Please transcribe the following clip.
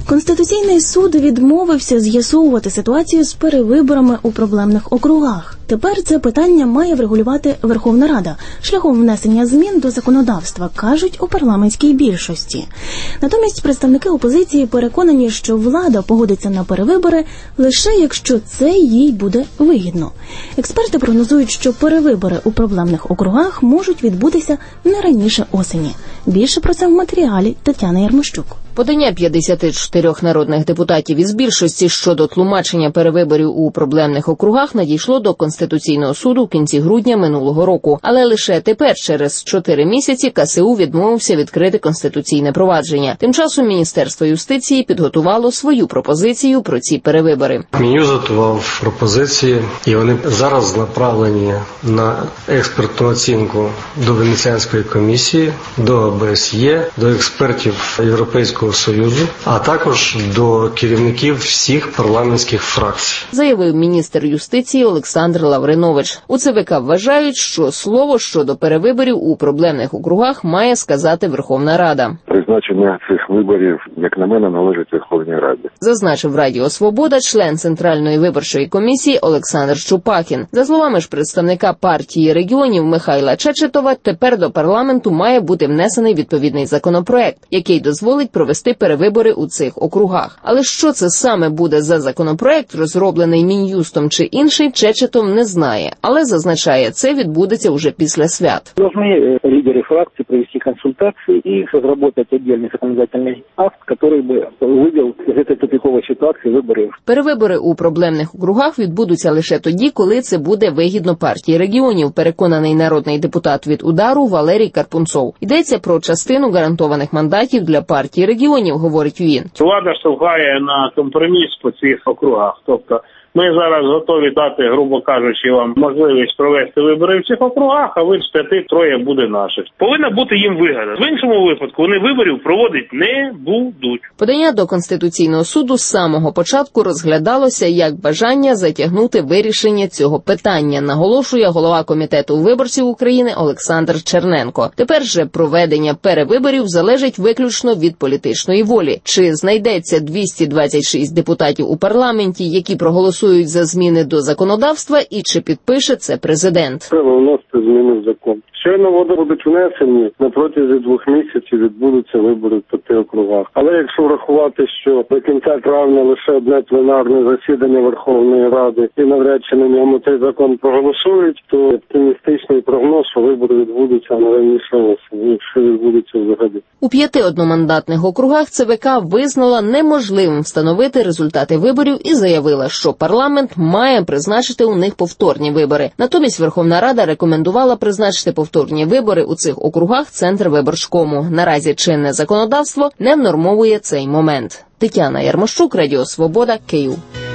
Конституційний суд відмовився з'ясовувати ситуацію з перевиборами у проблемних округах. Тепер це питання має врегулювати Верховна Рада шляхом внесення змін до законодавства, кажуть у парламентській більшості. Натомість представники опозиції переконані, що влада погодиться на перевибори лише якщо це їй буде вигідно. Експерти прогнозують, що перевибори у проблемних округах можуть відбутися не раніше осені. Більше про це в матеріалі Тетяни Ярмощук. Подання 54 народних депутатів із більшості щодо тлумачення перевиборів у проблемних округах надійшло до Конституційного суду в кінці грудня минулого року. Але лише тепер, через 4 місяці, КСУ відмовився відкрити конституційне провадження. Тим часом Міністерство юстиції підготувало свою пропозицію про ці перевибори. Мін'юст готував пропозиції, і вони зараз направлені на експертну оцінку до Венеціанської комісії, до ОБСЄ, до експертів Європейського Союзу, а також до керівників всіх парламентських фракцій, заявив міністр юстиції Олександр Лавринович. У ЦВК вважають, що слово щодо перевиборів у проблемних округах має сказати Верховна Рада. Призначення цих виборів, як на мене, належить Верховній Раді, зазначив Радіо Свобода член Центральної виборчої комісії Олександр Чупакін. За словами ж представника партії регіонів Михайла Чечетова, тепер до парламенту має бути внесений відповідний законопроект, який дозволить провести перевибори у цих округах. Але що це саме буде за законопроект, розроблений Мін'юстом чи інший, Чечетов не знає. Але зазначає, це відбудеться уже після свят. Должны лидеры фракций провести консультации и разработать отдельный законодательный акт, который бы вывел из этой тупиковой ситуации выборы. Перевибори у проблемних округах відбудуться лише тоді, коли це буде вигідно партії регіонів, переконаний народний депутат від «Удару» Валерій Карпунцов. Йдеться про частину гарантованих мандатів для партії регіонів, говорить він. Влада штовхає на компроміс по цих округах. Тобто ми зараз готові дати, грубо кажучи, вам можливість провести вибори в цих округах, а ви з 5-3 буде наших. Повинна бути їм вигода. В іншому випадку вони виборів проводити не будуть. Подання до Конституційного суду з самого початку розглядалося як бажання затягнути вирішення цього питання, наголошує голова Комітету виборців України Олександр Черненко. Тепер же проведення перевиборів залежить виключно від політичної волі. Чи знайдеться 226 депутатів у парламенті, які проголосують за зміни до законодавства, і чи підпише це президент? Треба вносити зміни в закон. Щойно вони будуть внесені, на протязі 2 місяців відбудуться вибори в 5 округах. Але якщо врахувати, що до кінця травня лише одне пленарне засідання Верховної Ради і навряд чи на ньому цей закон проголосують, то оптимістичний прогноз, що вибори відбудуться на раніше осені, якщо відбудуться взагалі. У 5 одномандатних округах ЦВК визнала неможливим встановити результати виборів і заявила, що парламент має призначити у них повторні вибори. Натомість Верховна Рада рекомендувала призначити повторні вибори у цих округах Центрвиборчкому. Наразі чинне законодавство не внормовує цей момент. Тетяна Ярмощук, Радіо Свобода, Київ.